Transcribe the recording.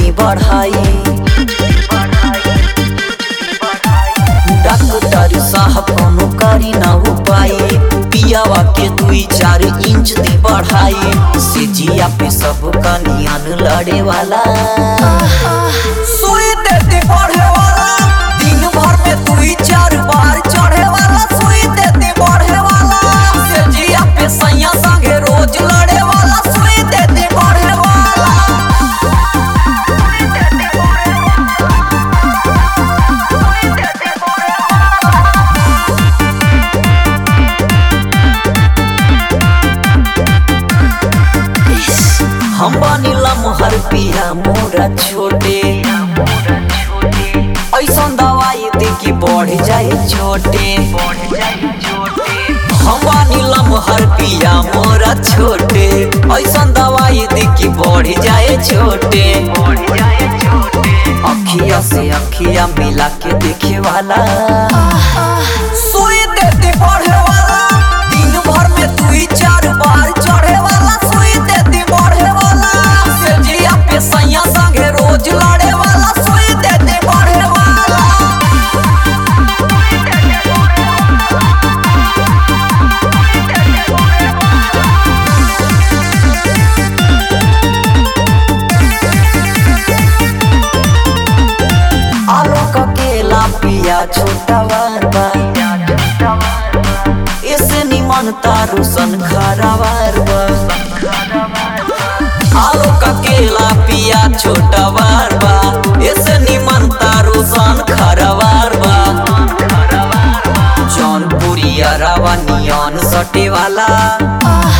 दी बढ़ाई। डॉक्टर साहब कोनो करी ना उपाय, पियावा के 2-4 इंच दी बढ़ाई। सेजिया पे सब कनियान लड़े वाला, सुई देती बढ़े वाला, दिन भर में 2-4 बार चढ़े वाला, सुई देती बढ़े वाला। सेजिया पे सैया संगे रोज लड़े वाला, सुई देती बढ़े वाला। हम बनिला मोहर पिया मोरा छोटे, ऐसा दवाई दे कि बढ़ जाए छोटे। हम बनिला मोहर पिया मोरा छोटे, ऐसा दवाई दे कि बढ़ जाए छोटे। अखिया से अखिया मिला के देखे वाला, सुई देती बढ़े वाला, दिन भर में 2-4 बार चढ़े वाला, सुई देती बढ़े वाला। सेजिया पे सैया संगे रोज लड़े वाला, सुई देती बढ़े वाला। आलू का केला पिया छोटा वारबा, इसे निमन तारू सन खरावार बा। आलू का केला पिया छोटा वारबा, इसे निमन तारू सन खरावार बा। जौनपुरी अरावा नियन सटे वाला,